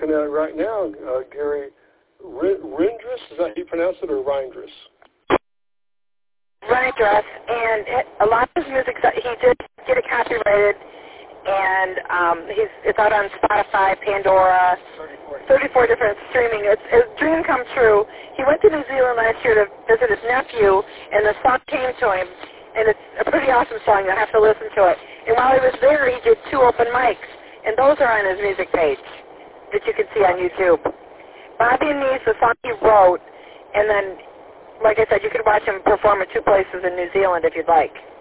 looking at it right now, Gary. Rindrus, is that how you pronounce it, or Rindrus? Rindrus, and a lot of his music, he did get it copyrighted, and it's out on Spotify, Pandora, 34 different streaming. It's a dream come true. He went to New Zealand last year to visit his nephew, and the song came to him, and it's a pretty awesome song. You'll have to listen to it. And while he was there, he did 2 open mics, and those are on his music page that you can see on YouTube. Bobby and Me's the song he wrote, and then, like I said, you could watch him perform at 2 places in New Zealand if you'd like.